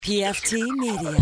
PFT Media.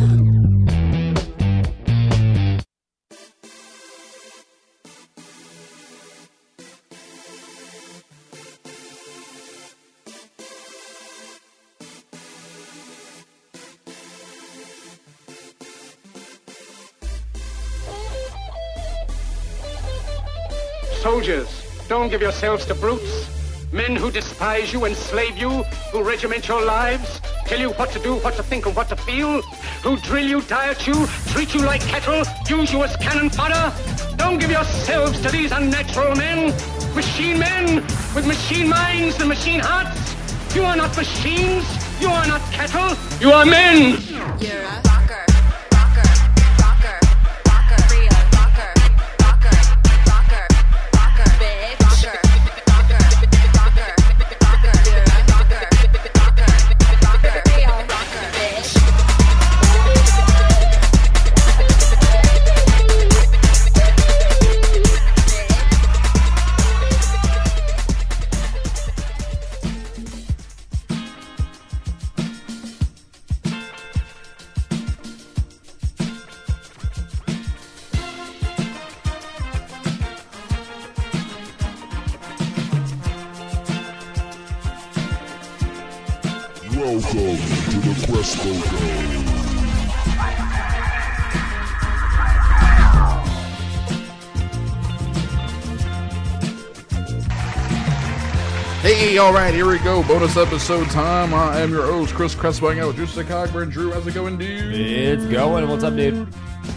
Soldiers, don't give yourselves to brutes. Men who despise you, enslave you, who regiment your lives, tell you what to do, what to think, and what to feel, who drill you, diet you, treat you like cattle, use you as cannon fodder. Don't give yourselves to these unnatural men with machine minds and machine hearts. You are not machines, you are not cattle, you are men. You're a rocker, rocker, rocker, rocker, real rocker, rocker, rocker, rocker, big rocker, rocker, rocker, rocker, you're a rocker, rocker, rocker, real rocker, bitch. Welcome to the Crespo Show. Hey, alright, here we go. Bonus episode time. I am your host, Chris Crespo, hanging out with Drew Cogburn. Drew, how's it going, dude? It's going. What's up, dude?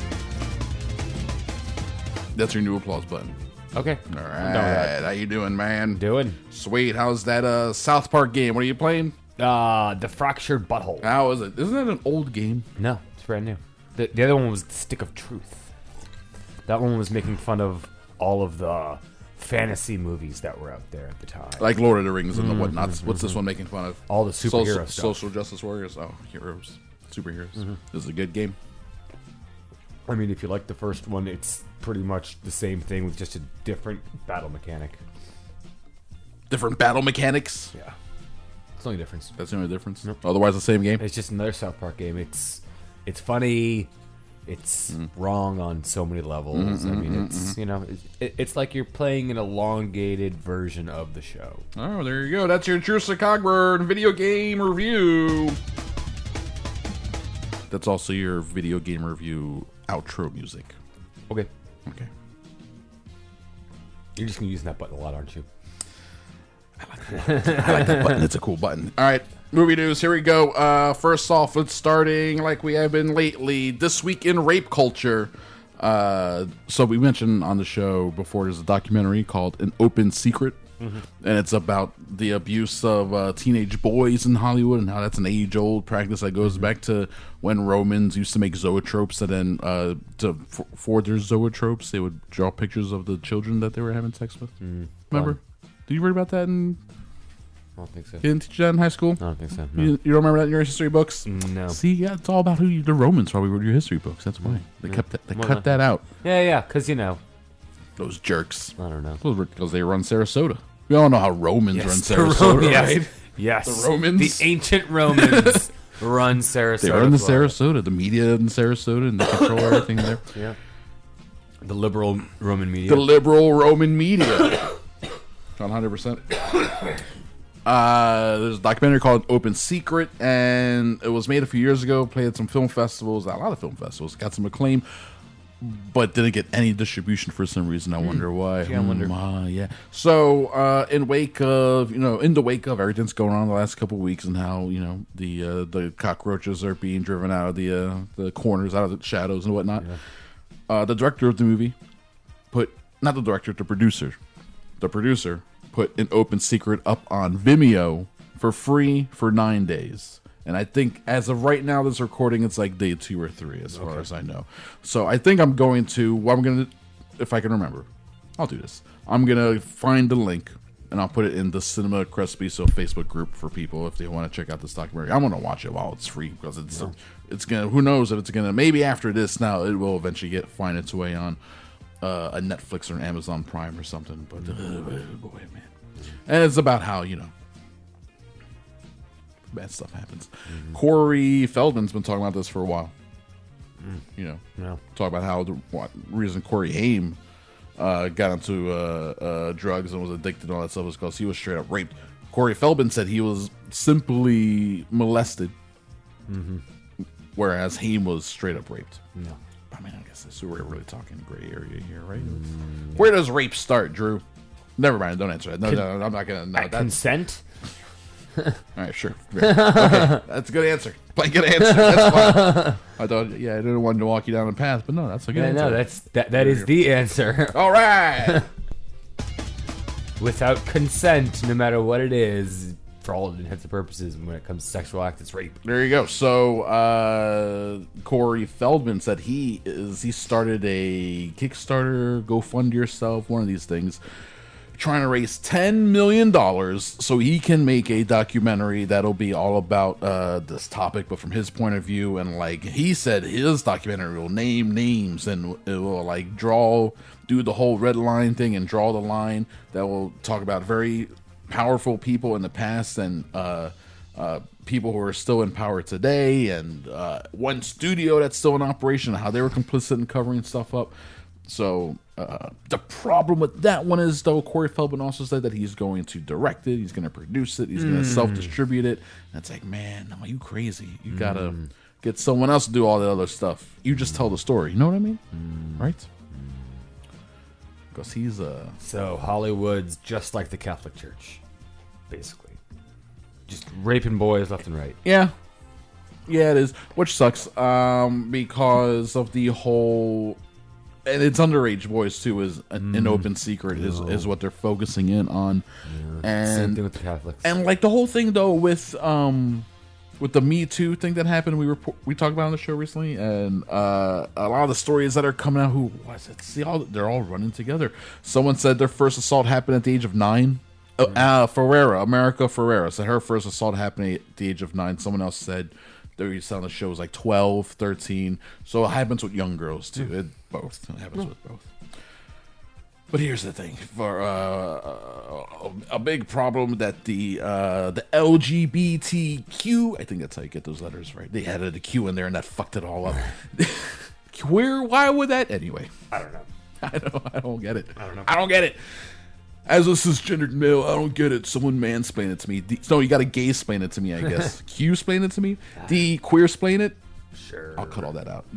That's your new applause button. Okay. Alright, how you doing, man? Doing. Sweet. How's that South Park game? What are you playing? The Fractured Butthole. How is it? Isn't that an old game? No, it's brand new. The other one was The Stick of Truth. That one was making fun of all of the fantasy movies that were out there at the time. Like Lord of the Rings and the whatnots. What's this one making fun of? All the superhero stuff. Social justice warriors. Oh, heroes. Superheroes. This is a good game. I mean, if you like the first one, it's pretty much the same thing with just a different battle mechanic. Different battle mechanics? Yeah. It's the only difference. That's the only difference? Nope. Otherwise the same game? It's just another South Park game. It's funny. It's wrong on so many levels. I mean, it's you know, it's like you're playing an elongated version of the show. Oh, there you go. That's your Drew Cogburn video game review. That's also your video game review outro music. Okay, Okay. you're just gonna use that button a lot, aren't you? I like that button. It's a cool button. All right. Movie news. Here we go. First off, it's starting like we have been lately. This week in rape culture. So we mentioned on the show before, there's a documentary called An Open Secret. And it's about the abuse of teenage boys in Hollywood and how that's an age-old practice that goes back to when Romans used to make zoetropes, and then for their zoetropes, they would draw pictures of the children that they were having sex with. Remember? Did you read about that? I don't think so. You didn't teach that in high school? I don't think so. No. You don't remember that in your history books? No. See, yeah, it's all about the Romans while we wrote your history books. That's why they kept that. They cut that out. Yeah, because you know, Those jerks. I don't know. Because they run Sarasota. We all know how Romans run Sarasota, right? Yes. The Romans. The ancient Romans run Sarasota. They run the Florida. Sarasota, the media in Sarasota, and they control everything there. Yeah. The liberal Roman media. The liberal Roman media. 100%. There's a documentary called Open Secret, and it was made a few years ago. Played at some film festivals, a lot of film festivals, got some acclaim, but didn't get any distribution for some reason. I wonder why. Yeah, I wonder. Yeah. So, in the wake of everything's going on the last couple of weeks, and how the cockroaches are being driven out of the corners, out of the shadows and whatnot. Yeah. The director of the movie the producer put An Open Secret up on Vimeo for free for 9 days. And I think as of right now, this recording, it's like day 2 or 3 as far as I know. So I think I'm going to, if I can remember, I'll do this. I'm going to find the link and I'll put it in the Cinema Crespiso Facebook group for people if they want to check out this documentary. I'm going to watch it while it's free because it's going to, who knows if it's going to, maybe after this now, it will eventually find its way on a Netflix or an Amazon Prime or something, but boy, man. And it's about how, bad stuff happens. Corey Feldman's been talking about this for a while. You know, No. talk about how the reason Corey Haim got into drugs and was addicted and all that stuff was because he was straight up raped. Corey Feldman said he was simply molested, whereas Haim was straight up raped. No. I mean, I guess we're really talking gray area here, right? Where does rape start, Drew? Never mind. Don't answer that. No, I'm not gonna. No, that's Consent? all right. Sure. Okay, that's a good answer. Good answer. That's fine. I thought, I didn't want to walk you down the path, but no, that's a good Yeah, answer. no, that is the answer. All right. Without consent, no matter what it is, for all intents and purposes, when it comes to sexual act, it's rape. There you go. So Corey Feldman said he started a Kickstarter, go fund yourself, one of these things, trying to raise $10 million so he can make a documentary that'll be all about this topic, but from his point of view. And like he said, his documentary will name names and it will like do the whole red line thing and draw the line that will talk about very powerful people in the past and people who are still in power today, and one studio that's still in operation, how they were complicit in covering stuff up. So the problem with that one is, though, Corey Feldman also said that he's going to direct it, he's going to produce it, he's going to self-distribute it. And it's like, man, no, you crazy. You got to get someone else to do all that other stuff. You just tell the story. You know what I mean? Right? Because he's So Hollywood's just like the Catholic Church, basically. Just raping boys left and right. Yeah, it is, which sucks because of the whole, and it's underage boys too, is an open secret is what they're focusing in on. Same And thing with the Catholics. and like the whole thing though with the Me Too thing that happened, we talked about on the show recently, and a lot of the stories that are coming out, they're all running together. Someone said their first assault happened at the age of 9. America Ferrera said her first assault happened at the age of 9. Someone else said they were on the show was like 12, 13. So it happens with young girls too. It happens with both. But here's the thing: for a big problem that the LGBTQ, I think that's how you get those letters right. They added a Q in there, and that fucked it all up. Why would that? Anyway, I don't know. I don't get it. I don't get it. As a cisgendered male, I don't get it. Someone mansplain it to me. No, you got to gay-splain it to me, I guess. Q-splain it to me. The queer-splain it. Sure. I'll cut all that out.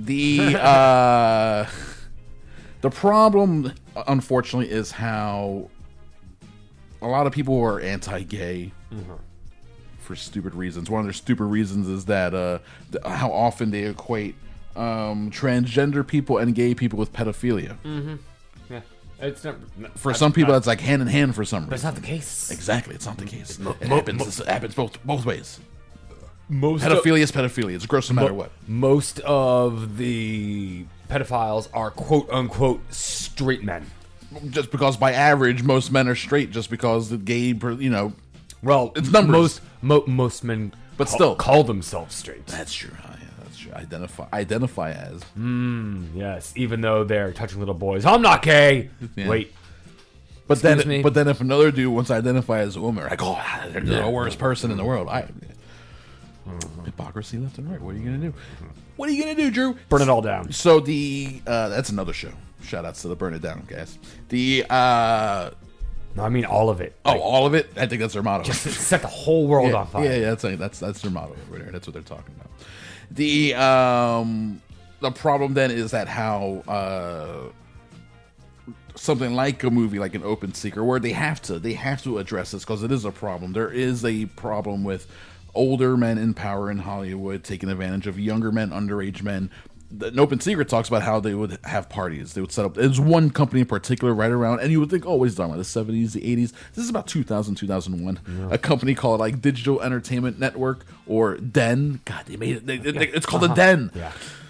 The problem, unfortunately, is how a lot of people who are anti-gay for stupid reasons. One of their stupid reasons is that how often they equate transgender people and gay people with pedophilia. Yeah. It's not, For some people, that's like hand in hand for some reason. But it's not the case. Exactly, it's not the case. It happens both ways. Most Pedophilia is pedophilia. It's gross no matter what. Most of the pedophiles are quote unquote straight men. Just because by average, most men are straight just because the gay, Well, it's numbers. Most men, But still. call themselves straight. That's true. Oh, yeah, that's true. Identify as. Yes, even though they're touching little boys. I'm not gay. Yeah. Wait, But Excuse me? then if another dude wants to identify as a woman, like, oh, they're the worst person in the world. Hypocrisy left and right. What are you gonna do? What are you gonna do, Drew? burn it all down. So that's another show. Shout outs to the Burn It Down guys. No, I mean all of it. All of it. I think that's their motto. Set the whole world on fire. Yeah, that's their motto over there. That's what they're talking about. The problem then is that how something like a movie like an Open Secret, where they have to address this because it is a problem. There is a problem with older men in power in Hollywood taking advantage of younger men, underage men. An Open Secret talks about how they would have parties. They would set up. There's one company in particular right around, and you would think, oh, he's talking about the 70s, the 80s. This is about 2000, 2001. Yeah. A company called like Digital Entertainment Network or Den. God, they made it. It's called the Den. Yeah.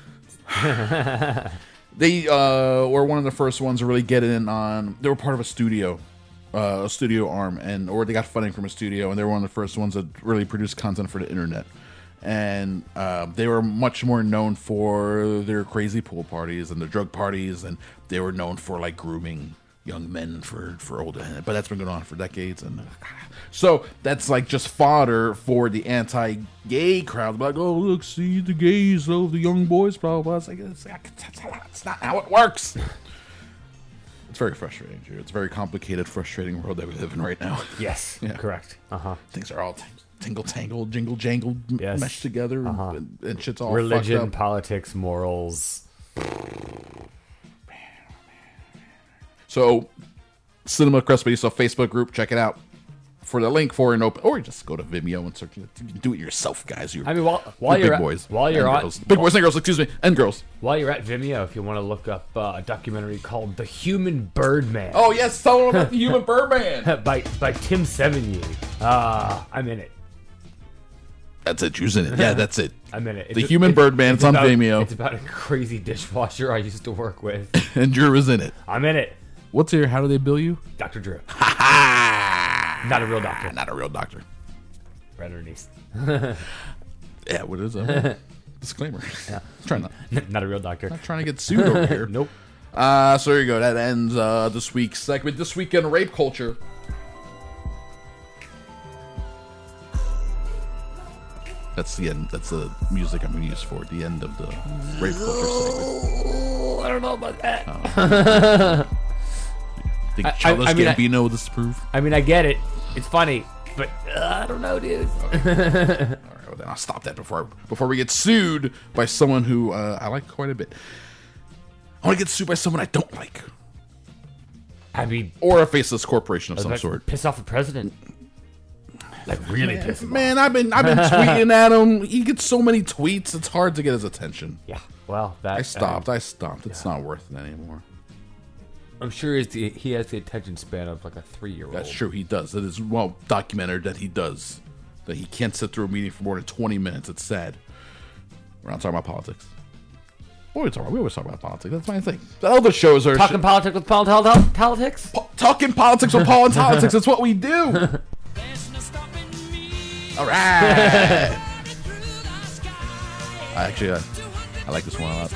They were one of the first ones to really get in on. They were part of a studio arm, or they got funding from a studio, and they were one of the first ones that really produced content for the internet. And they were much more known for their crazy pool parties and their drug parties, and they were known for like grooming young men for old, but that's been going on for decades, and so that's like just fodder for the anti-gay crowd. Like, oh look, see the gays, oh the young boys, blah blah blah. It's like it's not how it works. It's very frustrating, Drew. It's a very complicated, frustrating world that we live in right now. Yes, Yeah. correct. Things are all tingle-tangled, jingle-jangled, Yes. meshed together, and shit's all Religion, fucked up. politics, morals. So, Cinema Crest Media, so Facebook group, check it out for the link for an open, or just go to Vimeo and search it. You can do it yourself, guys. I mean, while You're you're big at, boys, while you're and on, girls. Big boys and girls, excuse me, and girls. while you're at Vimeo, if you want to look up a documentary called "The Human Birdman" Oh yes, tell them about the Human Birdman. by Tim Sevigny, I'm in it. That's it. Drew's in it. Yeah, that's it. I'm in it. The Human Birdman. It's on about- Vimeo, It's about a crazy dishwasher I used to work with. and Drew is in it. I'm in it. What's your? How do they bill you? Dr. Drew, Ha! not a real doctor. Not a real doctor. Right underneath. Yeah, what is that? Disclaimer. Yeah. Not a real doctor. Trying to get sued over here. Nope. So there you go. That ends this week's segment. This week in rape culture. That's the end. That's the music I'm going to use for the end of the rape culture segment. I don't know about that. Think I Childish mean, Gambino disapprove? I mean, I get it. It's funny, but I don't know, dude. All right, well then I'll stop that before we get sued by someone who I like quite a bit. I want to get sued by someone I don't like, I mean, or a faceless corporation of some like, sort. piss off the president. Like really piss him off. Man, I've been tweeting at him. He gets so many tweets. It's hard to get his attention. Yeah. Well, that I stopped. It's not worth it anymore. I'm sure he has the attention span of like a 3-year-old. That's true. He does. It is well documented that he does. That he can't sit through a meeting for more than 20 minutes. It's sad. We're not talking about politics. What are we talking about? We always talk about politics. That's my thing. The other shows are Talking politics with politics. talking politics with Paul and politics. That's what we do. All right. I like this one a lot.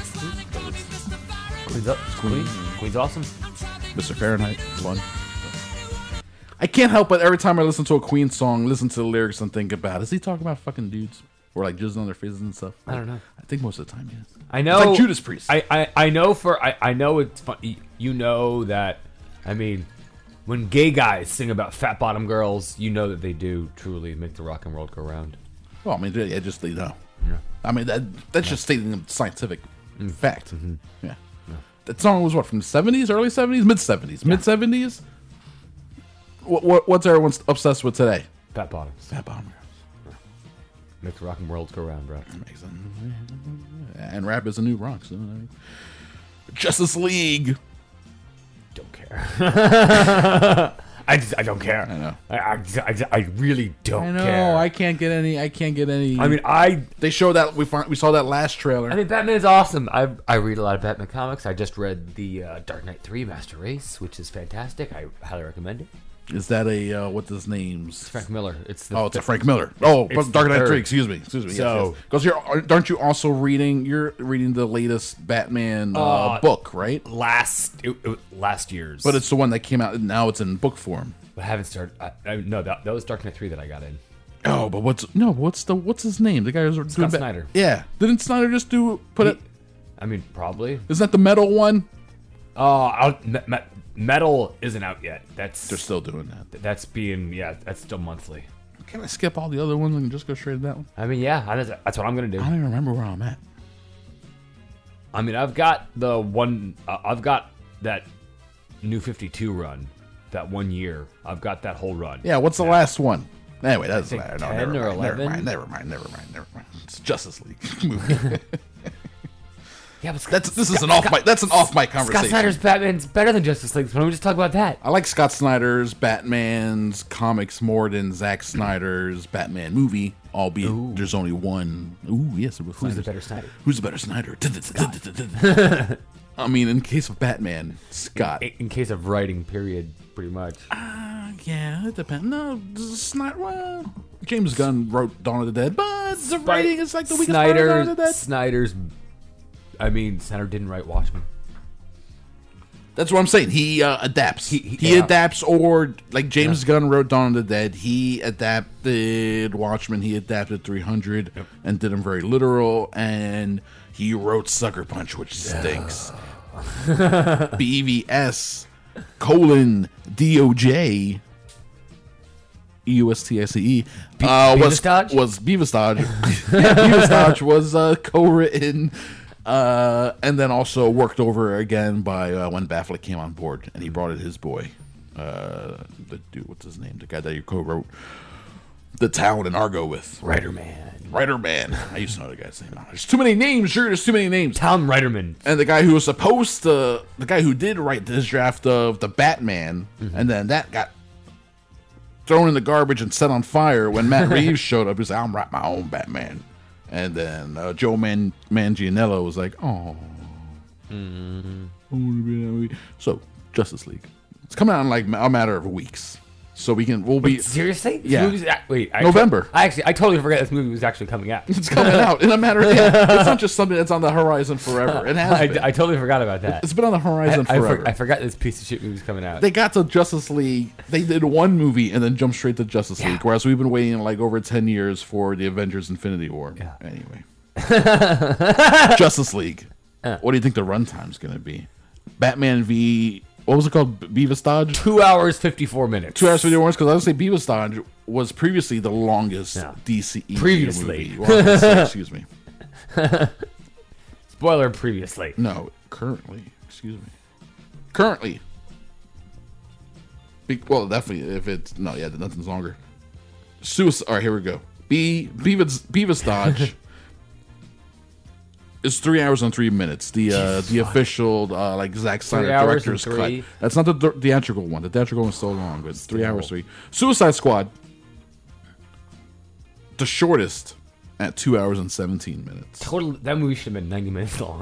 Queen's awesome. Mr. Fahrenheit. It's fun. I can't help but every time I listen to a Queen song, listen to the lyrics and think about, is he talking about fucking dudes? Or like jizzing on their faces and stuff? I don't know. I think most of the time, yes. I know. It's like Judas Priest. I know it's fun. You know that. I mean, when gay guys sing about fat bottom girls, you know that they do truly make the rock and world go round. Well, I mean, yeah, just, you know. Yeah. I mean, that's just stating a scientific fact. Mm-hmm. Yeah. That song was what, from the 70s, early 70s? Mid-70s? Mid-70s? What's everyone obsessed with today? Fat bottoms. Fat bottom. Make the rock and world go round, bro. And rap is a new rock. So, Justice League. Don't care. I don't care. I know. I really don't care. I can't get any. I mean, They showed that we saw that last trailer. I mean, Batman's awesome. I read a lot of Batman comics. I just read the Dark Knight 3 Master Race, which is fantastic. I highly recommend it. Is that a what's his name's? Frank Miller. It's Oh, it's a Frank Miller. Oh, It's Dark the Knight third. 3. Excuse me. So- Because aren't you also reading? You're reading the latest Batman book, right? last year's. But it's the one that came out. Now it's in book form. I haven't started. No, that was Dark Knight 3 that I got in. Oh, but what's his name? The guy who's doing Scott Snyder. Yeah, didn't Snyder just put it? I mean, probably. Isn't that the metal one? Metal isn't out yet. They're still doing that. That's still monthly. Can I skip all the other ones and just go straight to that one? I mean, yeah, that's what I'm gonna do. I don't even remember where I'm at. I mean, I've got the one. I've got that New 52 run. That 1 year. I've got that whole run. Yeah, what's the last one? Anyway, that's think no, 10 never or mind, 11? Never mind. It's Justice League movie. Yeah, but That's an off mic conversation. Scott Snyder's Batman's better than Justice League. So why don't we just talk about that? I like Scott Snyder's Batman's comics more than Zack Snyder's Batman movie, albeit there's only one. Ooh, yes, it was Who's the Snyder's. better Snyder? Who's the better Snyder? I mean, in case of Batman, Scott. In case of writing, period, pretty much. Yeah, it depends. No, Snyder. Well, James Gunn wrote Dawn of the Dead, but the writing is like the weakest part of Dawn of the Dead. Snyder didn't write Watchmen. That's what I'm saying. He adapts. He adapts, or like James Gunn wrote Dawn of the Dead. He adapted Watchmen. He adapted 300 and did them very literal. And he wrote Sucker Punch, which stinks. BVS DOJ EUSTICE was Beavis Dodge. Beavis Dodge was co-written. And then also worked over again by when Batfleck came on board, and he brought in his boy, the dude, what's his name? The guy that you co-wrote The Town and Argo with. Writer Man. I used to know the guy's name. There's too many names. Sure, there's too many names. Tom Reiterman. And the guy who was supposed to, the guy who did write this draft of the Batman, and then that got thrown in the garbage and set on fire when Matt Reeves showed up. He was like, I'm writing my own Batman. And then Joe Manganiello was like, "Oh, I want to be in that movie." So Justice League, it's coming out in like a matter of weeks, so we'll be seriously. Yeah. Wait, November. I totally forgot this movie was actually coming out. It's coming out in a matter of It's not just something that's on the horizon forever. It has been. I totally forgot about that. It's been on the horizon forever. I forgot this piece of shit movie was coming out. They got to Justice League. They did one movie and then jumped straight to Justice League. Whereas we've been waiting like over 10 years for the Avengers Infinity War. Yeah. Anyway. Justice League. What do you think the runtime's going to be? Batman v... What was it called? Beavis Dodge? 2 hours, 54 minutes. 2 hours, 54 minutes? Because I would say Beavis Dodge was previously the longest DCE Previously. movie. Well, excuse me. Spoiler previously. No, currently. Excuse me. Currently. Well, definitely, if it's... No, yeah, nothing's longer. Suicide... All right, here we go. Beavis Dodge is 3 hours and 3 minutes. The official, like, Zack Snyder 3 hours director's and cut. 3. That's not the theatrical one. The theatrical one's so long, but it's 3 hours, 3. Suicide Squad, the shortest, at 2 hours and 17 minutes. Total. That movie should have been 90 minutes long.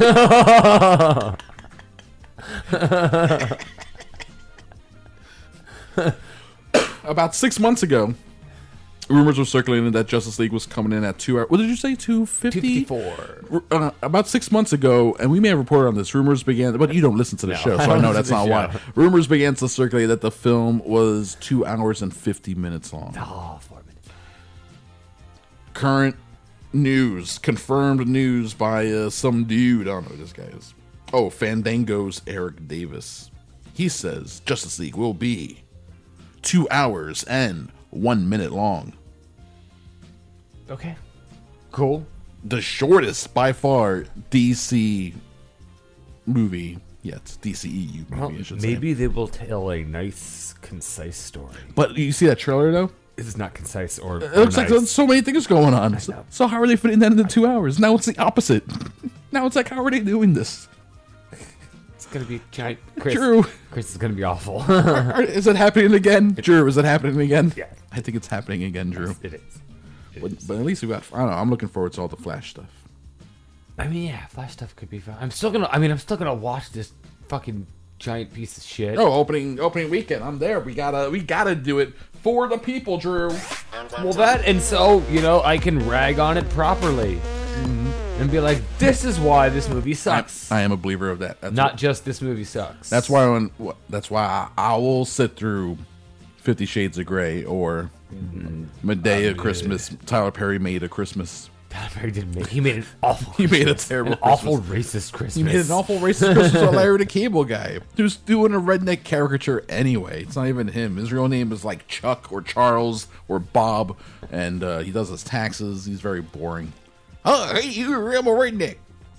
About 6 months ago, rumors were circulating that Justice League was coming in at 2 hours. What did you say? 250? 254. About 6 months ago, and we may have reported on this. Rumors began, but you don't listen to the show, so I know that's not why. Rumors began to circulate that the film was 2 hours and 50 minutes long. Oh, 4 minutes. Current news, confirmed news by some dude. I don't know who this guy is. Oh, Fandango's Eric Davis. He says Justice League will be 2 hours and 1 minute long. Okay. Cool. The shortest by far DC movie. Yeah, it's DCEU movie, I should say. Maybe they will tell a nice, concise story. But you see that trailer though? This is not concise or. It looks like there's so many things going on. So how are they fitting that into 2 hours? Now it's the opposite. Now it's like, how are they doing this? It's gonna be giant. Chris, Drew. Chris is gonna be awful. Is it happening again? Drew, is it happening again? Yeah. I think it's happening again, Drew. It is. But at least we got, I don't know, I'm looking forward to all the Flash stuff. I mean, yeah, Flash stuff could be fun. I'm still gonna watch this fucking giant piece of shit. Oh, opening weekend. I'm there. We gotta do it for the people, Drew. Well, that, and so, I can rag on it properly. And be like, this is why this movie sucks. I am a believer of that. Not just this movie sucks. That's why I will sit through 50 Shades of Grey or Medea Christmas. Tyler Perry made a Christmas. Tyler Perry didn't make. He made an awful. He made a terrible, awful racist Christmas. He made an awful racist Christmas with Larry the Cable Guy, who's doing a redneck caricature anyway. It's not even him. His real name is like Chuck or Charles or Bob, and he does his taxes. He's very boring. Oh, hey, I'm a redneck.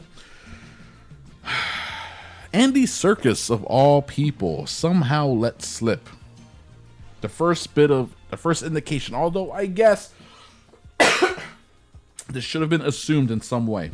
Andy Serkis, of all people, somehow let slip the first indication, although I guess this should have been assumed in some way.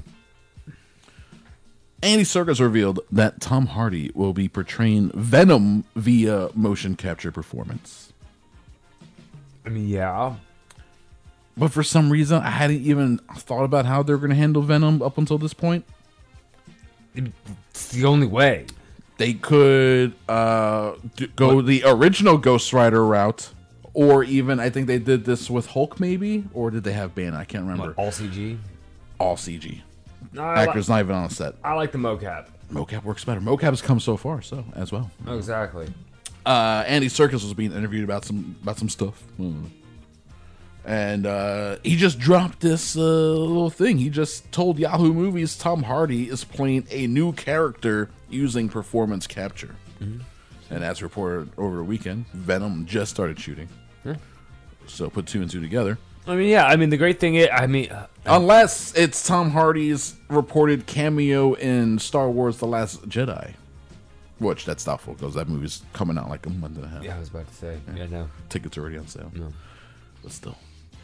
Andy Serkis revealed that Tom Hardy will be portraying Venom via motion capture performance. I mean, yeah. But for some reason, I hadn't even thought about how they're going to handle Venom up until this point. It's the only way. They could go the original Ghost Rider route, or even, I think they did this with Hulk maybe, or did they have Bane? I can't remember. All CG? All CG. No, Actors not even on the set. I like the mocap. Mocap works better. Mocap's come so far, so as well. Exactly. Andy Serkis was being interviewed about some stuff, and he just dropped this little thing. He just told Yahoo Movies Tom Hardy is playing a new character using performance capture. And as reported over the weekend, Venom just started shooting. So put 2 and 2 together. I mean, yeah. I mean, the great thing is, I mean, Unless it's Tom Hardy's reported cameo in Star Wars The Last Jedi. Which, that's doubtful, because that movie's coming out like a month and a half. yeah, I was about to say, yeah, no. Tickets already on sale. No. But still.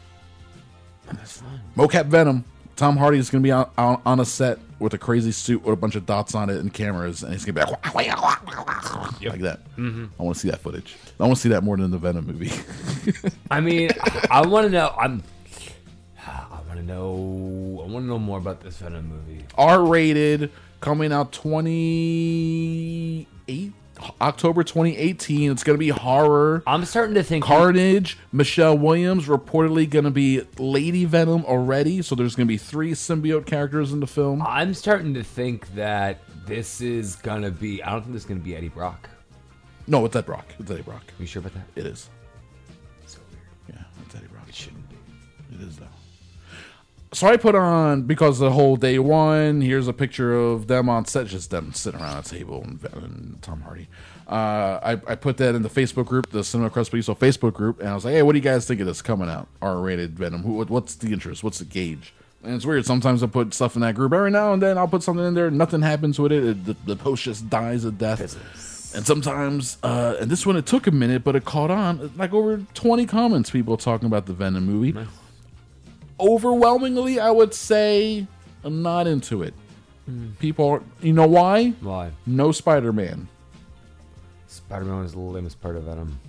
Mocap Venom. Tom Hardy is going to be on a set with a crazy suit with a bunch of dots on it and cameras, and he's going to be like that. I want to see that footage. I want to see that more than the Venom movie. I mean, I want to know. I want to know more about this Venom movie. R-rated, coming out October 2018. It's going to be horror. I'm starting to think Carnage, Michelle Williams, reportedly going to be Lady Venom already. So there's going to be 3 symbiote characters in the film. I'm starting to think that this is gonna be. I don't think this is gonna be Eddie Brock. No, it's Ed Brock. It's Eddie Brock. Are you sure about that? It is. So weird. Yeah, it's Eddie Brock. It shouldn't be. It is, though. So I put on, because the whole day one, here's a picture of them on set, just them sitting around a table and Tom Hardy. I put that in the Facebook group, the Cinema Crest Police Facebook group, and I was like, hey, what do you guys think of this coming out? R-rated Venom. What's the interest? What's the gauge? And it's weird. Sometimes I put stuff in that group. Every now and then I'll put something in there. Nothing happens with it. The post just dies a death. And sometimes, and this one, it took a minute, but it caught on. Like over 20 comments, people talking about the Venom movie. Nice. Overwhelmingly, I would say I'm not into it. People, you know why? Why? No Spider-Man. Spider-Man was the lamest part of Venom.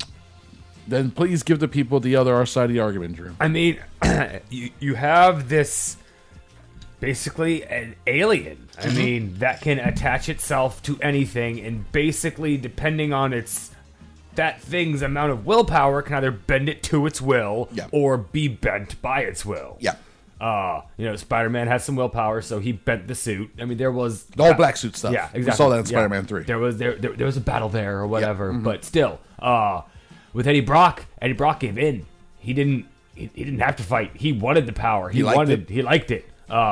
Then please give the people the other side of the argument, Drew. I mean, you have this basically an alien. I mean, that can attach itself to anything, and basically, depending on that thing's amount of willpower, can either bend it to its will or be bent by its will. Yeah. Spider-Man has some willpower, so he bent the suit. I mean, there was The whole black suit stuff. Yeah, exactly. We saw that in Spider-Man 3. There was a battle there or whatever, but still, with Eddie Brock gave in. He didn't have to fight. He wanted the power. He liked it.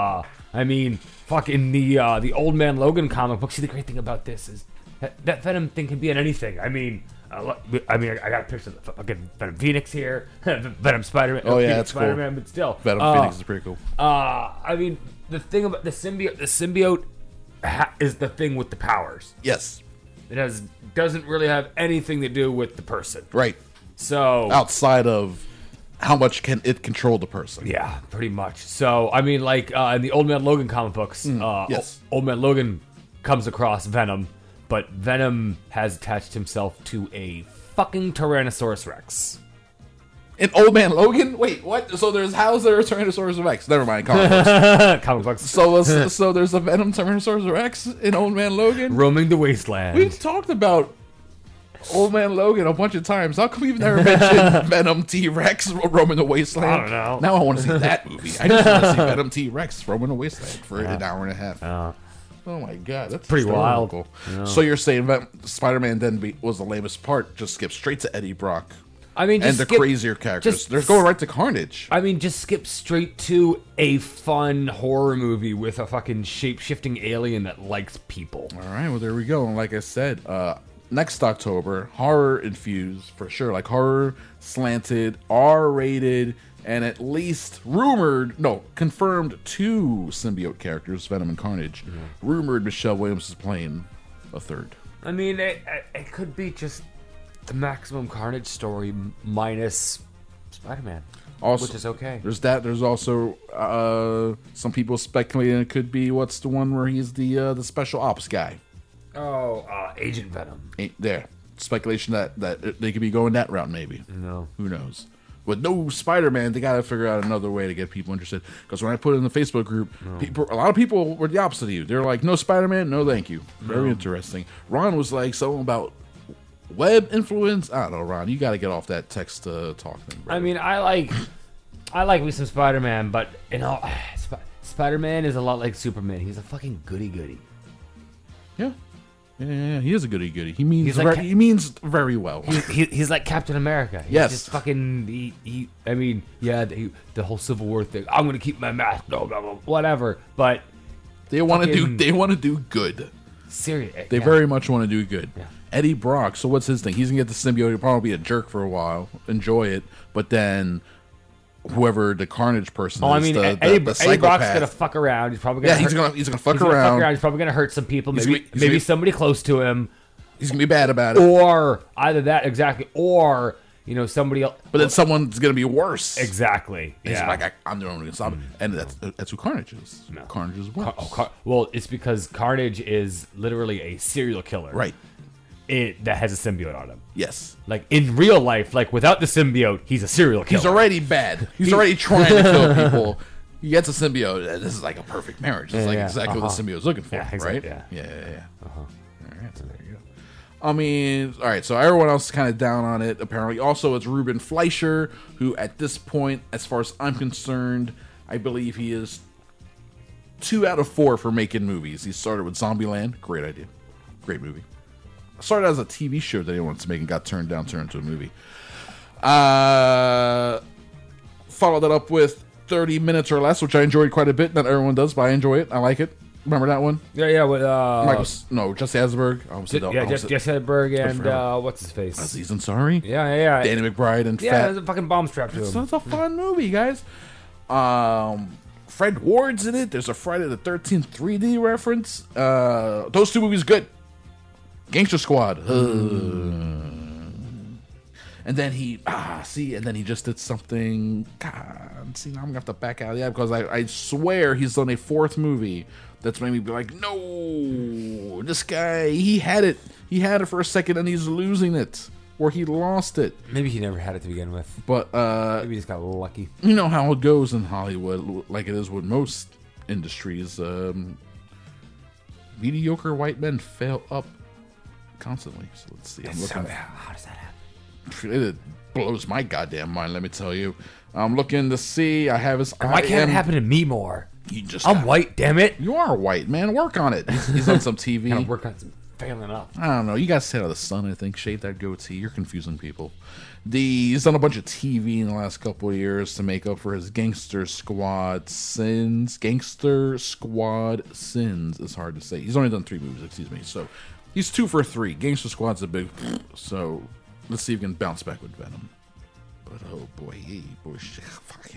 I mean, fucking the Old Man Logan comic book. See, the great thing about this is that Venom thing can be in anything. I mean, I got a picture of the fucking Venom Phoenix here, Venom Spider-Man. Oh yeah, Phoenix that's Spider-Man, cool. but still, Venom Phoenix is pretty cool. I mean, the thing about the symbiote is the thing with the powers. Yes. It doesn't really have anything to do with the person. Right. So outside of how much can it control the person? Yeah, pretty much. So I mean, like in the Old Man Logan comic books, yes. Old Man Logan comes across Venom, but Venom has attached himself to a fucking Tyrannosaurus Rex. In Old Man Logan? Wait, what? So there's how's there a Tyrannosaurus Rex? Never mind, comic books. Comic books. So there's a Venom Tyrannosaurus Rex in Old Man Logan? Roaming the wasteland. We've talked about Old Man Logan a bunch of times. How come we've never mentioned Venom T-Rex roaming the wasteland? I don't know. Now I want to see that movie. I just want to see Venom T-Rex roaming the wasteland for an hour and a half. Oh my god, that's pretty wild. Yeah. So you're saying Spider-Man then was the lamest part? Just skip straight to Eddie Brock. I mean, and the crazier characters. They're going right to Carnage. I mean, just skip straight to a fun horror movie with a fucking shape-shifting alien that likes people. All right, well, there we go. And like I said, next October, horror infused for sure. Like horror, slanted, R-rated, and at least confirmed 2 symbiote characters, Venom and Carnage. Mm-hmm. Rumored Michelle Williams is playing a third. I mean, it could be just the Maximum Carnage story minus Spider-Man, also, which is okay. There's that. There's also some people speculating it could be what's the one where he's the special ops guy. Oh, Agent Venom. There. Speculation that they could be going that route maybe. No. Who knows? With no Spider-Man, they got to figure out another way to get people interested. Because when I put it in the Facebook group, a lot of people were the opposite of you. They're like, no Spider-Man, no thank you. Very interesting. Ron was like, something about web influence. I don't know, Ron. You got to get off that text talk thing. Bro. I mean, I like me some Spider-Man, but Spider-Man is a lot like Superman. He's a fucking goody-goody. Yeah. Yeah, he is a goody goody. He means He's like he means very well. He's like Captain America. He's Yes. just fucking. I mean, yeah, the whole Civil War thing. I'm gonna keep my mask. Blah blah blah. Whatever. But They want to do. fucking- They want to do good. serious. They very much want to do good. Yeah. Eddie Brock. So what's his thing? He's gonna get the symbiote. He'll probably be a jerk for a while, enjoy it, but then whoever the Carnage person Oh, I is, mean, the Eddie Brock's psychopath. gonna fuck around. He's probably gonna. Yeah, he's hurt- gonna fuck he's gonna around. He's probably gonna hurt some people. He's Maybe gonna- he's maybe gonna- somebody close to him. He's gonna be bad about it. Or either that exactly, or somebody else. But then someone's gonna be worse. Exactly. He's Yeah. like, I'm the one who can stop it, and that's who Carnage is. Carnage is worse. Well, it's because Carnage is literally a serial killer. Right. That has a symbiote on him. Yes. Like in real life, like without the symbiote, he's a serial killer. He's already bad. He's already trying to kill people. He gets a symbiote. And this is like a perfect marriage. It's like yeah. exactly what the symbiote's looking for, Yeah, exactly, right? yeah. Yeah. All right, so there you go. I mean, all right, so everyone else is kind of down on it, apparently. Also, it's Ruben Fleischer, who at this point, as far as I'm concerned, I believe he is 2 out of 4 for making movies. He started with Zombieland. Great idea. Great movie. Started as a TV show that he wanted to make and got turned into a movie. Followed that up with 30 Minutes or Less, which I enjoyed quite a bit. Not everyone does, but I enjoy it. I like it. Remember that one? Yeah. With Jesse Eisenberg. Jesse Hedberg and what's his face? Aziz Ansari. Yeah. Danny McBride and Yeah, Fat. there's a fucking bomb strapped to him. So it's a fun movie, guys. Fred Ward's in it. There's a Friday the 13th 3D reference. Those 2 movies good. Gangster Squad. And then he just did something. God, see, now I'm gonna have to back out of that because I swear he's done a 4th movie that's made me be like, no, this guy, he had it for a second and he's losing it, or he lost it. Maybe he never had it to begin with. But Maybe he just got lucky. you know how it goes in Hollywood, like it is with most industries. Mediocre white men fail up constantly. So let's see. I'm looking. How does that happen? It blows my goddamn mind. Let me tell you. I'm looking to see. I have his. Why can't it happen to me more? You just. I'm white, damn it. You are white, man. Work on it. He's on some TV. Gotta work on some failing up. I don't know. You guys stay out of the sun, I think. Shave that goatee. You're confusing people. He's done a bunch of TV in the last couple of years to make up for his Gangster Squad sins. Gangster Squad sins is hard to say. He's only done 3 movies, excuse me. So he's 2 for 3. Gangster Squad's a big. So let's see if we can bounce back with Venom. But oh boy, shit.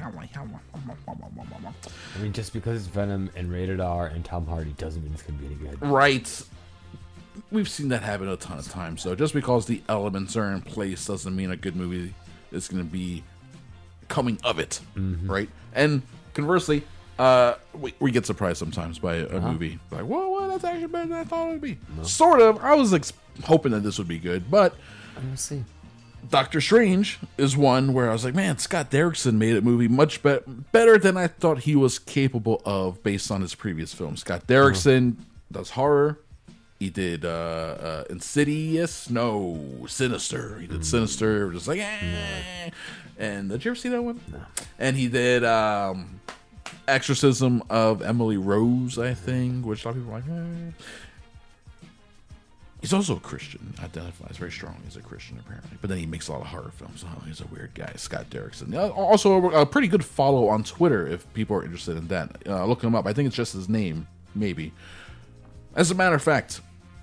I mean, just because it's Venom and Rated R and Tom Hardy doesn't mean it's gonna be any good. Right. We've seen that happen a ton of times. So just because the elements are in place doesn't mean a good movie is going to be coming of it, right? And conversely, we get surprised sometimes by a movie. Like, whoa, that's actually better than I thought it would be. Sort of. I was hoping that this would be good, but Let's see. Doctor Strange is one where I was like, man, Scott Derrickson made a movie much better than I thought he was capable of based on his previous films. Scott Derrickson does horror. He did Insidious. No, Sinister. He did Sinister. Just like, eh. And did you ever see that one? No. And he did Exorcism of Emily Rose, I think, which a lot of people are like, eh. He's also a Christian. Identifies very strongly as a Christian, apparently. But then he makes a lot of horror films. Oh, he's a weird guy, Scott Derrickson. Also, a pretty good follow on Twitter if people are interested in that. Look him up. I think it's just his name, maybe. As a matter of fact,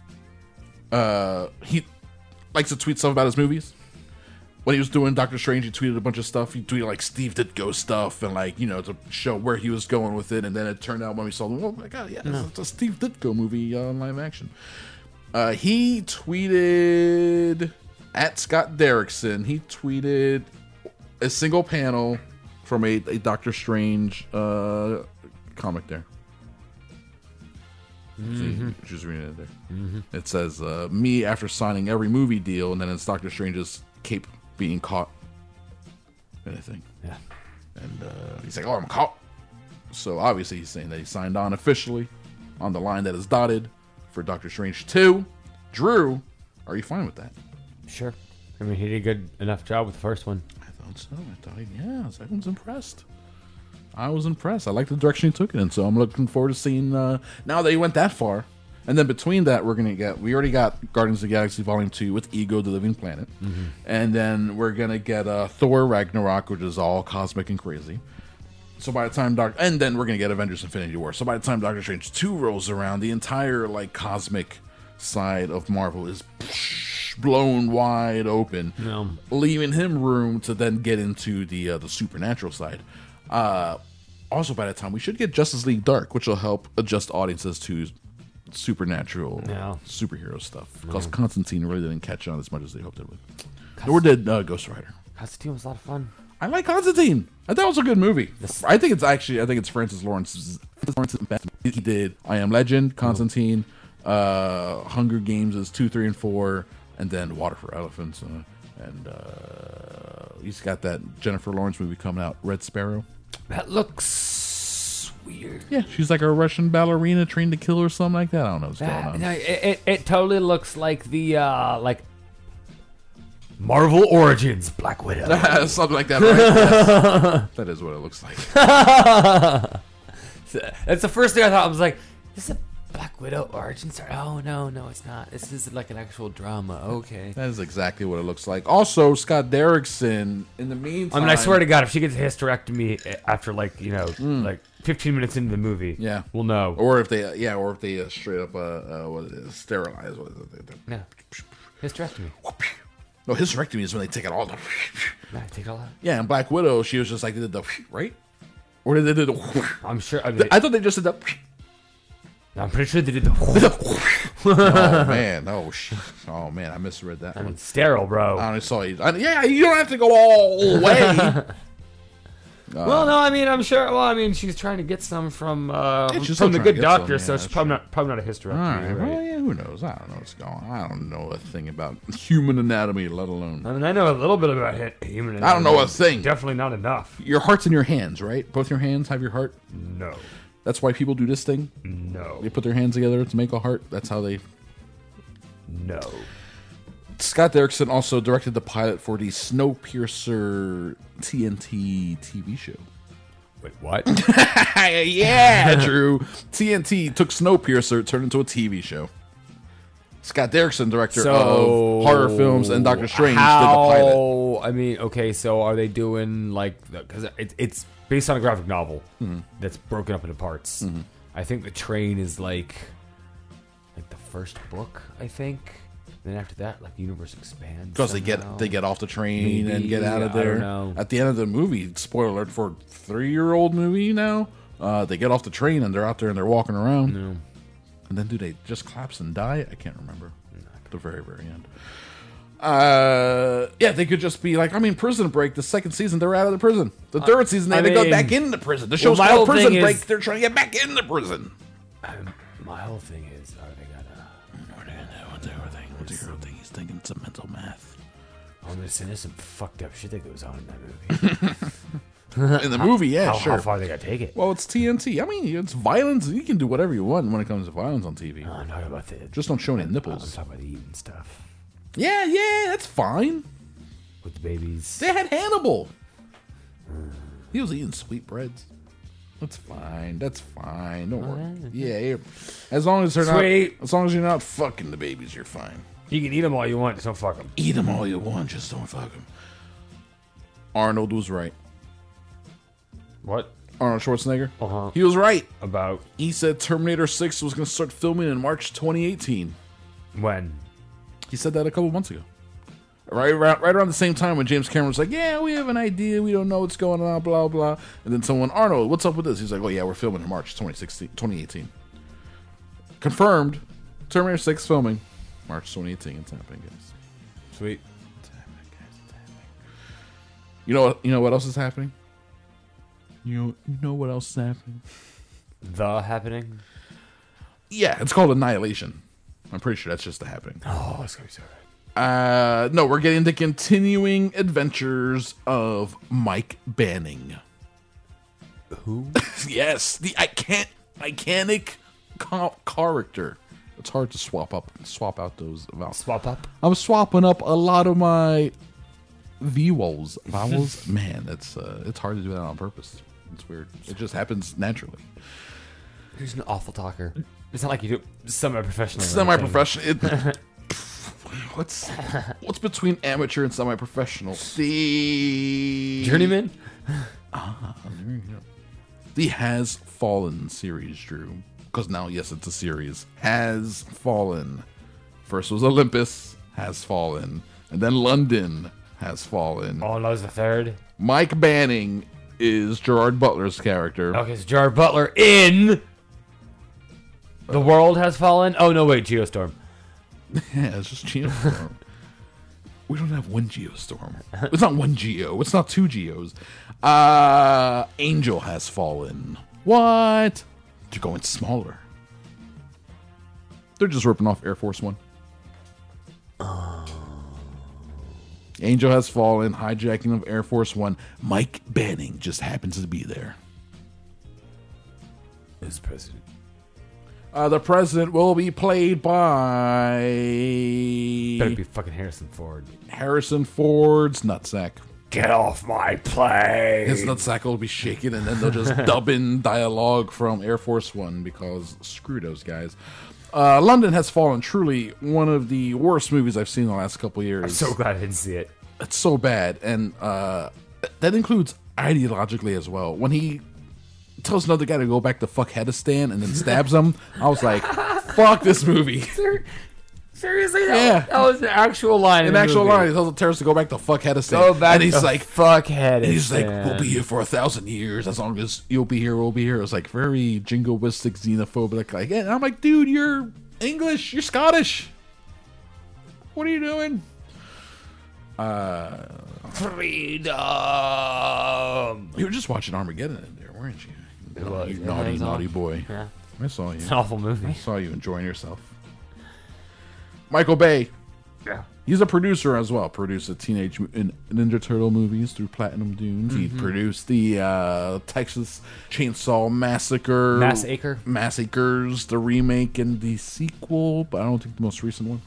he likes to tweet stuff about his movies. When he was doing Doctor Strange, he tweeted a bunch of stuff. He tweeted like Steve Ditko stuff and like, you know, to show where he was going with it. And then it turned out when we saw them, oh my god, yeah, it's a Steve Ditko movie on live action. He tweeted at Scott Derrickson. He tweeted a single panel from a Doctor Strange comic there. Just reading it there. It says, me after signing every movie deal, and then it's Doctor Strange's cape being caught. Anything. Yeah. And he's like, oh, I'm caught. So obviously he's saying that he signed on officially on the line that is dotted for Doctor Strange 2. Drew, are you fine with that? Sure. I mean, he did a good enough job with the first one. I thought so. I was impressed. I was impressed. I like the direction he took it in, so I'm looking forward to seeing, now that he went that far, And then between that, we already got Guardians of the Galaxy Volume 2 with Ego, the Living Planet. And then we're going to get Thor Ragnarok, which is all cosmic and crazy. So by the time and then we're going to get Avengers Infinity War. So by the time Doctor Strange 2 rolls around, the entire like cosmic side of Marvel is blown wide open, leaving him room to then get into the supernatural side. Also, by the time we should get Justice League Dark, which will help adjust audiences to supernatural superhero stuff. Because Constantine really didn't catch on as much as they hoped it would. Nor did Ghost Rider. Constantine was a lot of fun. I like Constantine. I thought it was a good movie. I think it's Francis Lawrence's. He did I Am Legend, Constantine, Hunger Games is 2, 3, and 4, and then Water for Elephants, and he's got that Jennifer Lawrence movie coming out, Red Sparrow. That looks weird. Yeah, she's like a Russian ballerina trained to kill or something like that. I don't know what's going on. No, it totally looks like the like Marvel Origins Black Widow. Something like that, right? Yes. That is what it looks like. That's the first thing I thought. I was like, this is a Black Widow origin story. Oh, no, it's not. This is like an actual drama. Okay. That is exactly what it looks like. Also, Scott Derrickson, in the meantime... I mean, I swear to God, if she gets a hysterectomy after, like, like 15 minutes into the movie, we'll know. Or if they, straight up, what is it, sterilize. What is it? Yeah. Hysterectomy. No, hysterectomy is when they take it all. Take it all out. Yeah, and Black Widow, she was just like, they did the, right? Or did they do the... I'm sure. I thought they just did the... I'm pretty sure they did the... Oh, man. Oh, man, I misread that one. Sterile, bro. I only saw you. Yeah, you don't have to go all the way. Well, no, I mean, I'm sure. Well, I mean, she's trying to get some from she's the still good trying to get doctor, some, so yeah, it's that's probably not a hysterectomy. All right. Right? Well, yeah, who knows? I don't know what's going on. I don't know a thing about human anatomy, let alone... I mean, I know a little bit about human anatomy. I don't know a thing. Definitely not enough. Your heart's in your hands, right? Both your hands have your heart? No. That's why people do this thing? No. They put their hands together to make a heart? That's how they... No. Scott Derrickson also directed the pilot for the Snowpiercer TNT TV show. Wait, what? Yeah, Drew. TNT took Snowpiercer, turned into a TV show. Scott Derrickson, director of horror films, and Doctor Strange did the pilot. I mean, okay, so are they doing like... Because it's based on a graphic novel that's broken up into parts. I think The Train is like the first book, I think. Then after that, like the universe expands. Because they get off the train and get out of I there. don't know. At the end of the movie, spoiler alert for a 3-year-old movie now, they get off the train and they're out there and they're walking around. No. And then do they just collapse and die? I can't remember. At the very, very end. Yeah, they could just be like, I mean, Prison Break, the second season, they're out of the prison. The third season, they go back into prison. The show's called Prison Break. They're trying to get back into prison. My whole thing is, are they gonna... What's your whole thing? He's thinking some mental math. Oh, there's some fucked up shit that goes on in that movie. In the movie, yeah, sure. How far they gotta take it? Well, it's TNT. I mean, it's violence. You can do whatever you want when it comes to violence on TV. I'm talking about Just don't show any I'm nipples. talking about the eating stuff. Yeah, that's fine. With the babies. They had Hannibal. He was eating sweetbreads. That's fine. Don't worry. Yeah, as long as they're Sweet. not. As long as you're not fucking the babies, you're fine. You can eat them all you want, just don't fuck them. Eat them all you want, just don't fuck them. Arnold was right. What? Arnold Schwarzenegger. Uh-huh. He was right. About He said Terminator 6 was going to start filming in March 2018. when? He said that a couple months ago. Right around the same time when James Cameron was like, yeah, we have an idea. We don't know what's going on, blah, blah. And then someone, Arnold, what's up with this? He's like, oh, yeah, we're filming in March 2018. Confirmed. Terminator 6 filming. March 2018. It's happening, guys. Sweet. It's happening, guys. It's happening. You know what else is happening? You know what else is happening? The Happening? Yeah, it's called Annihilation. I'm pretty sure that's just the happening. Oh, it's gonna be so good. No, we're getting the continuing adventures of Mike Banning. Who? Yes, the iconic character. It's hard to swap out those vowels. Swap up? I'm swapping up a lot of my vowels. Man, it's hard to do that on purpose. It's weird. It just happens naturally. Who's an awful talker? It's not like you do semi-professional. Semi-professional. What's between amateur and semi-professional? The Journeyman? The Has Fallen series, Drew. Because now, yes, it's a series. Has Fallen. First was Olympus, Has Fallen. And then London Has Fallen. Oh, no, it's the third. Mike Banning is Gerard Butler's character. Okay, so Gerard Butler in The World Has Fallen. Oh no, wait, Geostorm. Yeah, it's just Geostorm. We don't have one Geostorm. It's not one Geo. It's not two Geos. Angel Has Fallen. What? They're going smaller. They're just ripping off Air Force One. Angel Has Fallen, hijacking of Air Force One. Mike Banning just happens to be there. Who's president? The president will be played by Better be fucking Harrison Ford. Harrison Ford's nutsack. Get off my plane! His nutsack will be shaking, and then they'll just dub in dialogue from Air Force One because screw those guys. London Has Fallen, truly one of the worst movies I've seen in the last couple of years. I'm so glad I didn't see it. It's so bad, and that includes ideologically as well. When he tells another guy to go back to Fuckheadistan and then stabs him, I was like, fuck this movie. Seriously? Yeah. That was an actual line. An actual line. He tells the terrorists to go back to Fuckheadistan. Go back and he's to like, Fuckheadistan. and he's like, we'll be here for 1,000 years. As long as you'll be here, we'll be here. It was like very jingoistic, xenophobic. Like, and I'm like, dude, you're English. You're Scottish. What are you doing? Freedom. You were just watching Armageddon in there, weren't you? It was. You Yeah, naughty, it was naughty on. boy. Yeah. I saw you. It's an awful I movie. saw you enjoying yourself. Michael Bay. Yeah. He's a producer as well. Produced the Teenage Mutant Ninja Turtle movies through Platinum Dunes. He produced the Texas Chainsaw Massacre. Massacres, the remake and the sequel, but I don't think the most recent one.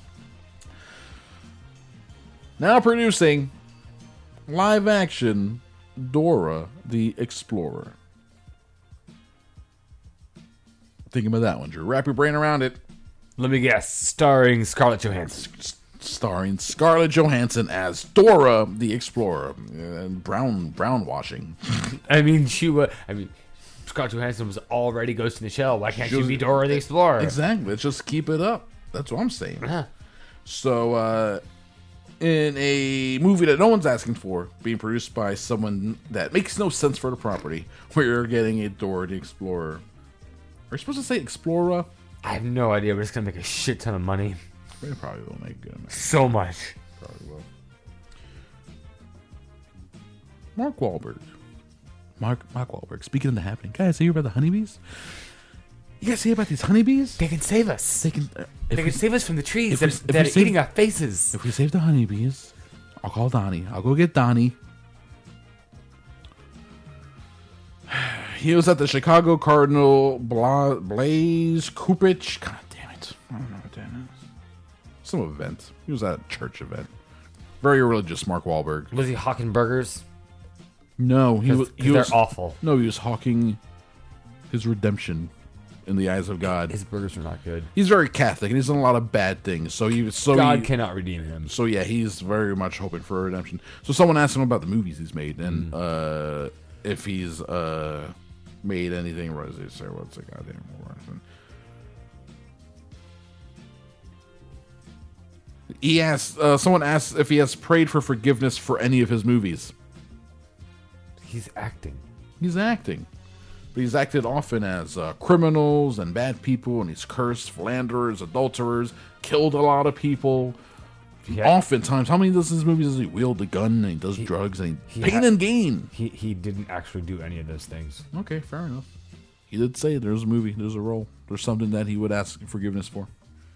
Now producing live action Dora the Explorer. Think about that one, Drew. Wrap your brain around it. Let me guess. Starring Scarlett Johansson. Starring Scarlett Johansson as Dora the Explorer. And brown washing. I mean, Scarlett Johansson was already Ghost in the Shell. Why can't she be Dora the Explorer? Exactly. Let's just keep it up. That's what I'm saying. Yeah. So, in a movie that no one's asking for, being produced by someone that makes no sense for the property, we're getting a Dora the Explorer. Are you supposed to say Explorer? I have no idea, but it's going to make a shit ton of money. They probably will make good money. So much. Probably will. Mark Wahlberg. Mark Wahlberg. Speaking of the happening. Guys, hear about the honeybees? You guys hear about these honeybees? They can save us. They can. They can save us from the trees if that we are eating our faces. If we save the honeybees, I'll call Donnie. I'll go get Donnie. He was at the Chicago Cardinal Blaze Kupich. God damn it. I don't know what that is. Some event. He was at a church event. Very religious, Mark Wahlberg. Was he hawking burgers? No, he was. They're awful. No, he was hawking his redemption in the eyes of God. His burgers are not good. He's very Catholic, and he's done a lot of bad things. God cannot redeem him. So yeah, he's very much hoping for redemption. So someone asked him about the movies he's made, and if he's made anything. What does he say? What's the goddamn word? He asked. Someone asked if he has prayed for forgiveness for any of his movies. He's acting. He's acting. But he's acted often as criminals and bad people, and he's cursed philanderers, adulterers, killed a lot of people. Yeah. Oftentimes, how many of his movies does he wield a gun and he does drugs and pain and gain? He didn't actually do any of those things. Okay, fair enough. He did say there's a movie, there's a role, there's something that he would ask forgiveness for.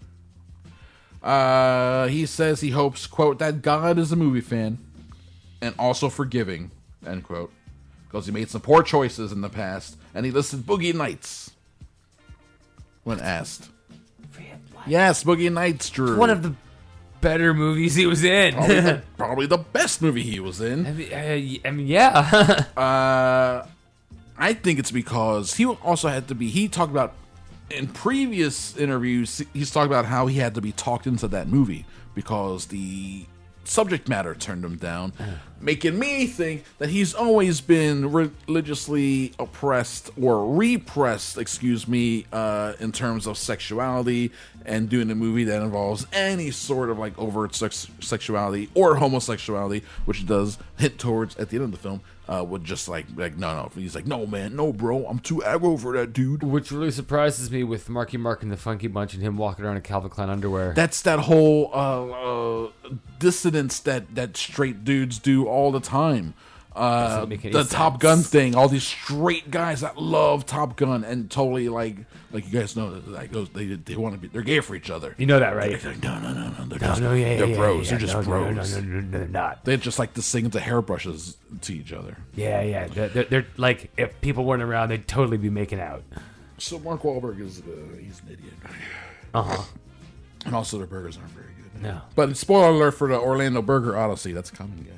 He says he hopes, quote, that God is a movie fan and also forgiving, end quote, because he made some poor choices in the past, and he listed Boogie Nights when asked. Yes, Boogie Nights, Drew. One of the better movies he was in. Probably the best movie he was in. I mean, yeah. I think it's because he also had to be. He talked about in previous interviews, he's talked about how he had to be talked into that movie because the subject matter turned him down, making me think that he's always been religiously oppressed or repressed, in terms of sexuality, and doing a movie that involves any sort of like overt sexuality or homosexuality, which does hint towards at the end of the film. Would just like no. He's like, no man, no bro, I'm too aggro for that dude. Which really surprises me with Marky Mark and the Funky Bunch and him walking around in Calvin Klein underwear. That's that whole dissonance that straight dudes do all the time. Doesn't make any The sense. Top Gun thing, all these straight guys that love Top Gun and totally like you guys know that like those they want to be, they're gay for each other. You know that, right? They're like, no, they're No, just, no, yeah, they're yeah, bros. yeah, They're just no, bros. No, they're not. They just like to sing the hairbrushes to each other. Yeah. They're like, if people weren't around, they'd totally be making out. So Mark Wahlberg is he's an idiot. And also their burgers aren't very good. No. But spoiler alert for the Orlando Burger Odyssey. That's coming, guys.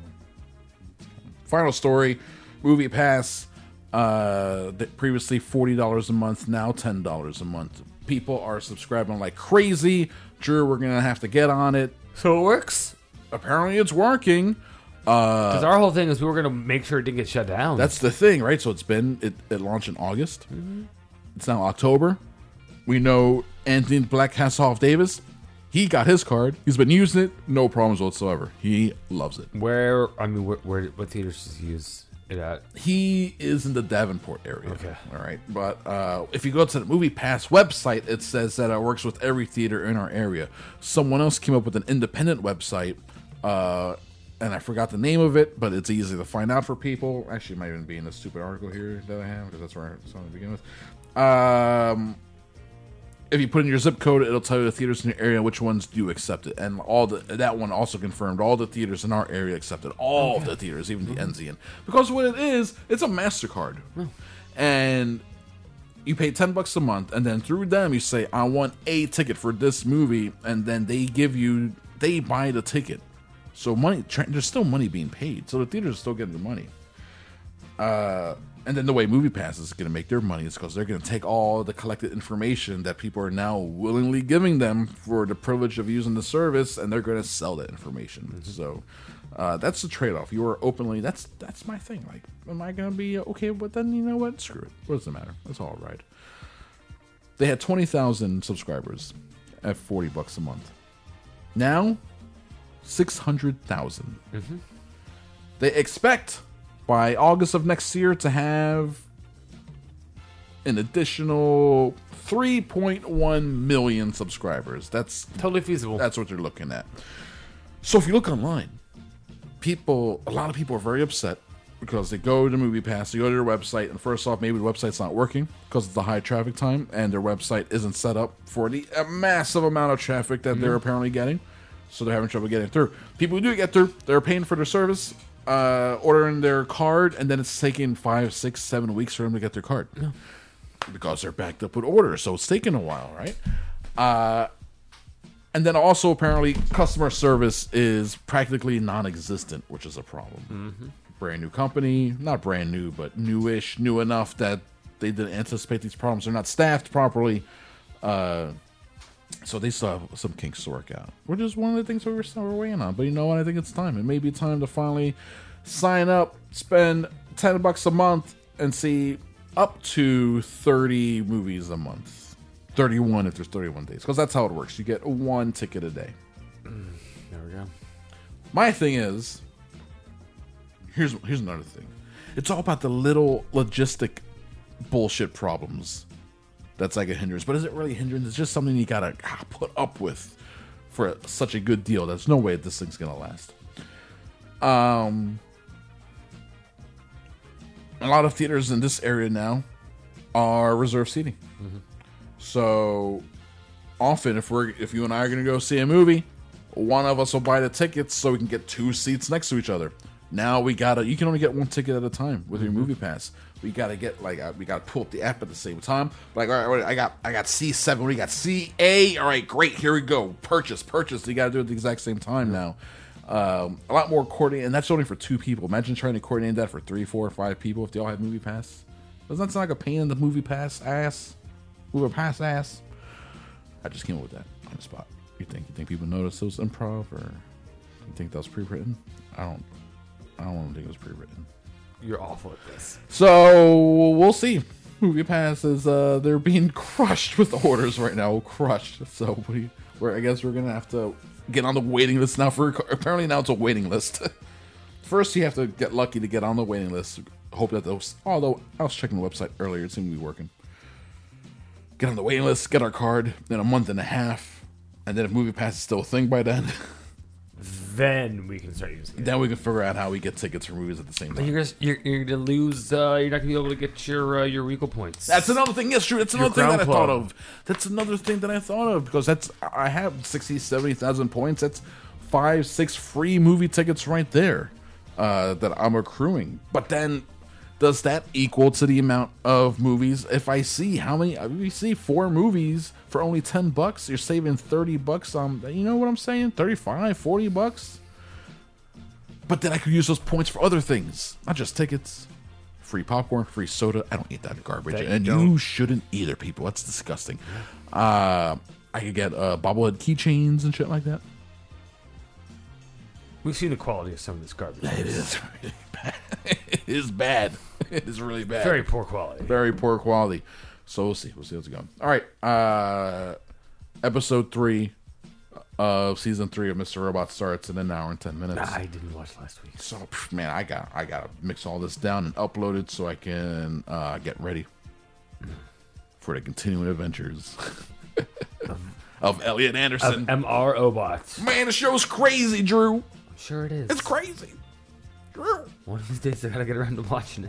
Final story, Movie Pass. Previously $40 a month, now $10 a month. People are subscribing like crazy. Drew, we're gonna have to get on it. So it works? Apparently, it's working. Because our whole thing is we were going to make sure it didn't get shut down. That's the thing, right? So it launched in August. It's now October. We know Anthony Black Hasselhoff Davis. He got his card. He's been using it. No problems whatsoever. He loves it. where what theaters does he use it at? He is in the Davenport area. Okay. All right. But if you go to the Movie Pass website, it says that it works with every theater in our area. Someone else came up with an independent website, and I forgot the name of it, but it's easy to find out for people. Actually, it might even be in the stupid article here that I have, because that's where I saw it to begin with. If you put in your zip code, it'll tell you the theaters in your area, which ones do accept it. And that one also confirmed all the theaters in our area accepted. All of the theaters, even the NZN. Because what it is, it's a MasterCard. And you pay $10 a month, and then through them you say, I want a ticket for this movie, and then they buy the ticket. So there's still money being paid. So the theaters are still getting the money. And then the way MoviePass is going to make their money is because they're going to take all the collected information that people are now willingly giving them for the privilege of using the service, and they're going to sell that information. So that's the trade-off. You are openly, that's my thing. Like, am I going to be okay with then? You know what? Screw it. What does it matter? That's all right. They had 20,000 subscribers at $40 a month. Now, 600,000. They expect by August of next year to have an additional 3.1 million subscribers. That's Totally feasible. That's what you're looking at. So if you look online, a lot of people are very upset because they go to MoviePass, they go to their website, and first off, maybe the website's not working because of the high traffic time, and their website isn't set up for the massive amount of traffic that they're apparently getting. So they're having trouble getting through. People who do get through, they're paying for their service, ordering their card, and then it's taking 5, 6, 7 weeks for them to get their card because they're backed up with orders. So it's taking a while, right? And then also apparently customer service is practically non-existent, which is a problem. Brand new company, not brand new, but newish, new enough that they didn't anticipate these problems. They're not staffed properly. So they still have some kinks to work out, which is one of the things we're waiting on. But you know what? I think it's time. It may be time to finally sign up, spend $10 a month, and see up to 30 movies a month. 31 if there's 31 days, because that's how it works. You get one ticket a day. There we go. My thing is, here's another thing. It's all about the little logistic bullshit problems. That's like a hindrance, but is it really a hindrance? It's just something you gotta put up with for such a good deal. There's no way this thing's gonna last. A lot of theaters in this area now are reserved seating. So often, if you and I are gonna go see a movie, one of us will buy the tickets so we can get 2 seats next to each other. Now you can only get 1 ticket at a time with your Movie Pass. We gotta get we gotta pull up the app at the same time. Like, all right, I got C7. We got CA. All right, great. Here we go. Purchase. You gotta do it at the exact same time now. A lot more coordinating, and that's only for 2 people. Imagine trying to coordinate that for 3, 4, 5 people if they all have Movie Pass. Doesn't that sound like a pain in the Movie Pass ass? Move a pass ass. I just came up with that on the spot. You think people noticed those improv, or you think that was pre-written? I don't think it was pre-written. You're awful at this. So we'll see. Movie Pass is they're being crushed with orders right now. Crushed. So I guess we're gonna have to get on the waiting list now. Apparently now it's a waiting list. First, you have to get lucky to get on the waiting list. Hope that those. Although I was checking the website earlier, it seemed to be working. Get on the waiting list, get our card in a month and a half, and then if Movie Pass is still a thing by then, Then we can start using it. then we can figure out how we get tickets for movies at the same But time. you're gonna lose. You're not gonna be able to get your Regal points. That's another thing. Yes, true. That's another thing Crown that I thought Club. of. That's another thing that I thought of because I have 60, 70,000 points. That's 5, 6 free movie tickets right there that I'm accruing. But then, does that equal to the amount of movies? If I see how many, we see 4 movies for only $10, you're saving $30 on. You know what I'm saying? 35, $40. But then I could use those points for other things, not just tickets. Free popcorn, free soda. I don't eat that garbage, That and you don't. you shouldn't either, people. That's disgusting. I could get bobblehead keychains and shit like that. We've seen the quality of some of this garbage. It is really bad. It is bad. It is really bad. Very poor quality. Very poor quality. So we'll see. We'll see what's going. All right. Episode 3 of season 3 of Mr. Robot starts in an hour and 10 minutes. I didn't watch last week. So man, I gotta mix all this down and upload it so I can get ready for the continuing adventures of Elliot Anderson. MRO bots. Man, the show's crazy, Drew. Sure it is. It's crazy, Drew. One of these days I gotta get around to watching it.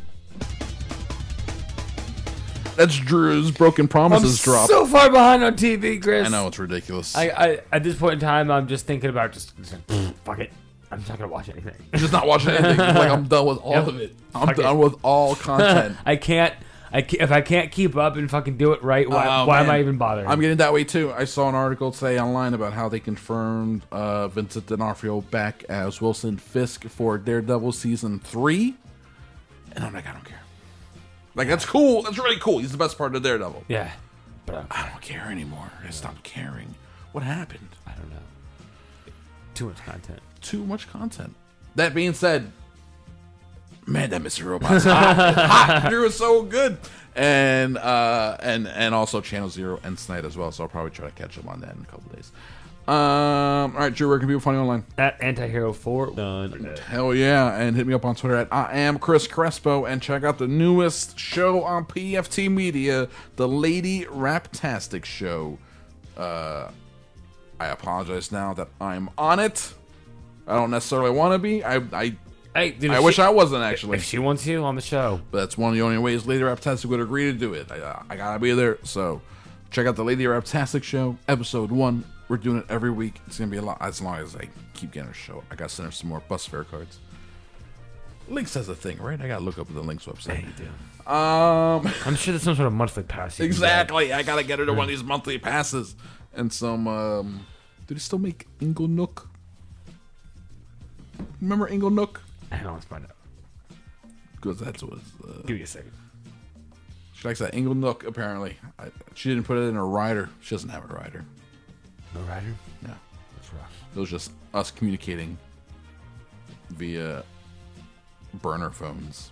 That's Drew's Broken Promises drop. so far behind on TV, Chris. I know it's ridiculous. I at this point in time, I'm just thinking about just fuck it. I'm just not gonna watch anything. Just not watching anything. Like I'm done with all Yep. of it. I'm Fuck done it. with all content. I can't. If I can't keep up and fucking do it right, why Oh, am man. I even bothering? I'm getting that way too. I saw an article today online about how they confirmed Vincent D'Onofrio back as Wilson Fisk for Daredevil season 3, and I'm like, I don't care. Like that's cool. That's really cool. He's the best part of Daredevil. yeah, but I don't care anymore. I stopped caring. What happened? I don't know. Too much content. Too much content. That being said, man, that Mr. Robot's hot. Drew is so good. And also Channel Zero and Snight as well. So I'll probably try to catch up on that in a couple days. All right, Drew, where can people find you online? At Antihero 4 done. Hell yeah, and hit me up on Twitter at I am Chris Crespo, and check out the newest show on PFT Media, the Lady Raptastic Show. I apologize now that I'm on it. I don't necessarily want to be. Hey, dude, I wish I wasn't actually, If she wants you on the show, but that's one of the only ways Lady Raptastic would agree to do it. I gotta be there. So check out the Lady Raptastic Show, episode 1. We're doing it every week. It's gonna be a lot as long as I keep getting her show. I gotta send her some more bus fare cards. Links has a thing, right? I gotta look up the Links website. you do. I'm sure there's some sort of monthly pass. You can get. Exactly. I gotta get her to one of these monthly passes and some. Do they still make Ingle Nook? Remember Ingle Nook? Hang on, let's find out. Because that's what. Give me a second. She likes that Ingle Nook. Apparently, she didn't put it in her rider. She doesn't have a rider. No rider? No, That's rough. it was just us communicating via burner phones.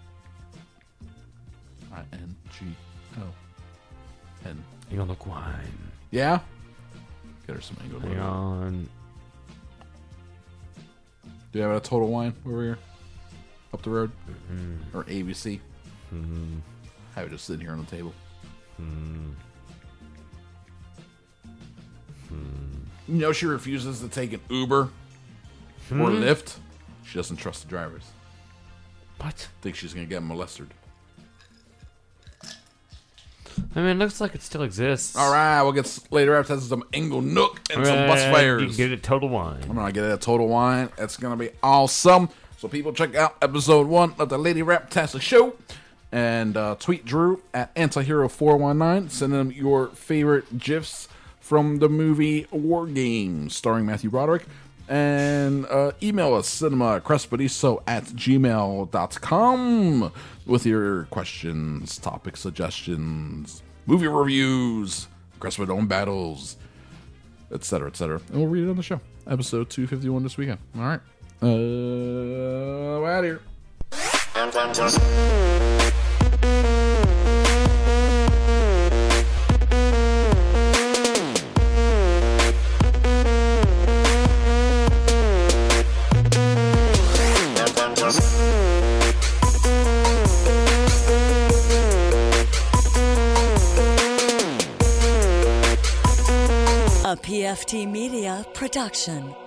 INGLN. You gonna look wine. Yeah. Get her some Ingle Hang Nook. on. Do you have a Total Wine over here? Up the road? Or ABC? Have it just sitting here on the table. You know she refuses to take an Uber or Lyft. She doesn't trust the drivers. What? Thinks she's going to get molested. I mean, it looks like it still exists. All right, we'll get later after some Ingle Nook and some bus You fares. can get it Total Wine. I'm going to get it at Total Wine. It's going to be awesome. So people check out episode 1 of the Lady Raptastic Show. And tweet Drew at Antihero419. Send him your favorite GIFs from the movie War Games starring Matthew Broderick. And email us, cinemacrespediso@gmail.com with your questions, topic suggestions, movie reviews, Crespo Dome battles, etc., etc. And we'll read it on the show. Episode 251 this weekend. All right. We're out of here. A PFT Media production.